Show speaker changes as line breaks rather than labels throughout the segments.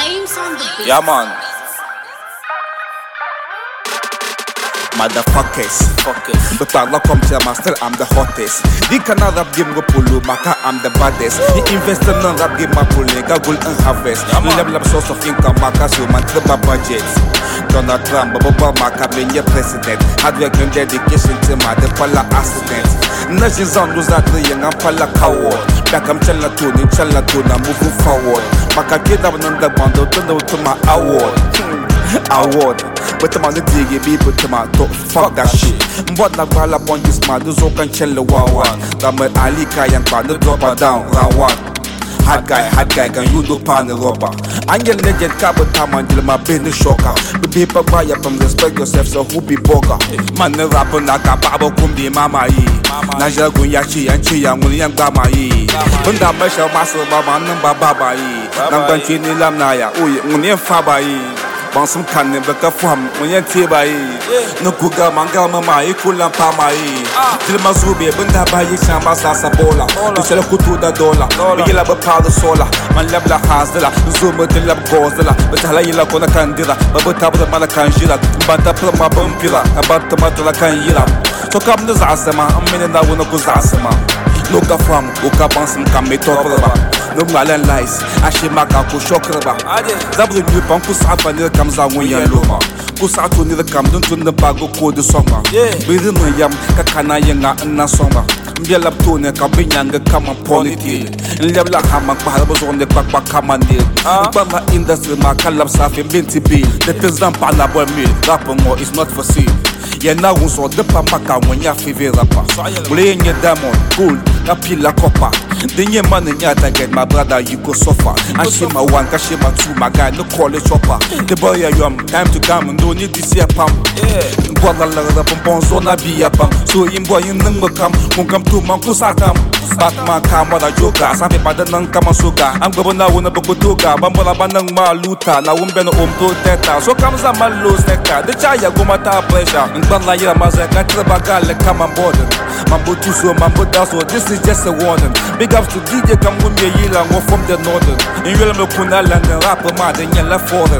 Ames on the beat.
Yeah, man.
Motherfuckers,
Fuckers.
but I come to my still I'm the hottest. The canal rap game go pulu, maka I'm the baddest. The investor non rap game ma pulling, gaggle and harvest. Level up source of income, maka so man triple budgets. Donald Trump, Baba Maka being your president. Hard work and dedication to my the pala accident. Nations on those that the young and pala coward. Back I'm moving forward. Maka kid up on the bundle, turn out to my award. Award, but I'm on the diggy people to my top. Fuck that shit. But like while up on this man, those all can chill the one. That my Ali Kayan pan the drop her down, round one. Hard guy, can you do pan the rubber? I'm your legend, carbon time until my business shocker. The people buy up and respect yourself, so who be boga? Man, the rapper like a babo kumbi mama ye. Naja Guyachi and Chia William Gama ye. Bunda Mesha Master Baba Number Baba ye. Number Chini Lamnaya, Union Faba ye. Some cannon, but a farm when you're Tibai. No Kuga Mangama, Kulam Pama. Tilmazubi, Bunda Bayi Shamasa Sabola. The Shelakutu da dollar. We love a powder solar. Man Labla Hazela, Zuma de Lab Gozela. But Halayla Kona Candida, Babata Malakanjila, Banta Plama Bumpila, about Tomatala Kanyila. So come the Zasama, a minute I wanna go Zasama. Look up from Ukabansam can be talk about. No Malan lies, Ashimaka Kushokraba. Zabu Yupan Kusafa near comes out when you're Loma. Kusato near the Camden to the Bago code the summer. Within the Yam, Kakana Yanga and Nasoma. Biela Tone, Kabinanga, come upon it. And Lebla Hamak was on the Papa Kamandil. Baba industry, Makalab Saf and Binti B. The President Panabo Mill, Rapamo is not for sale. Yeah, now we saw the Pamaka when you're favorite rapper. Playing your diamond, gold, a pillar copper. Then your man and yata get my brother, you go suffer. And Shima one, Kashima two, my guy, no call it chopper. The boy, you're time to come and don't need this year pump. Bola la pump, so na be a pump. So in boy, in number come to Mankusakam. Batman come what a joker, some people don't come on sugar. I'm going now on a Bokutuga, Bambola Banang Maluta, now Umbeno Teta. So comes a man lose nectar, the Chaya Gomata pressure. And Banaya Mazaka, Trabagal, come on board. Mambo Tuso, Mambo Daso, this is just a warning. Big ups to DJ Kambunya Yila, more from the northern. In Willem Kunal and the rapper mad and yellow foreign.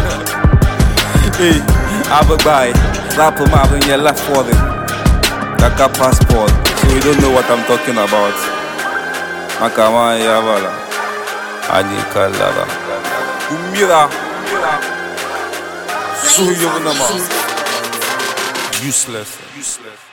Hey, have a buy, rapper mad and yellow foreign. Like a passport, so you don't know what I'm talking about. Makama Yavala, Anika Lava, Umira, Suyunama, useless.